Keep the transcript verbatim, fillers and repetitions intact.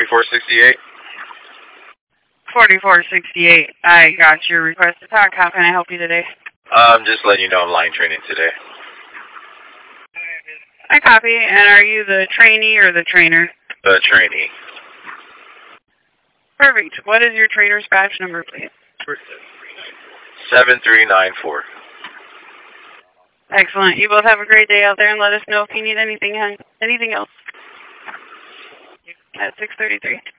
forty-four sixty-eight. forty-four sixty-eight. I got your request to talk. How can I help you today? Um, just letting you know I'm line training today. I copy. And are you the trainee or the trainer? The trainee. Perfect. What is your trainer's badge number, please? seven three nine four. Excellent. You both have a great day out there, and let us know if you need anything anything else. At six thirty-three.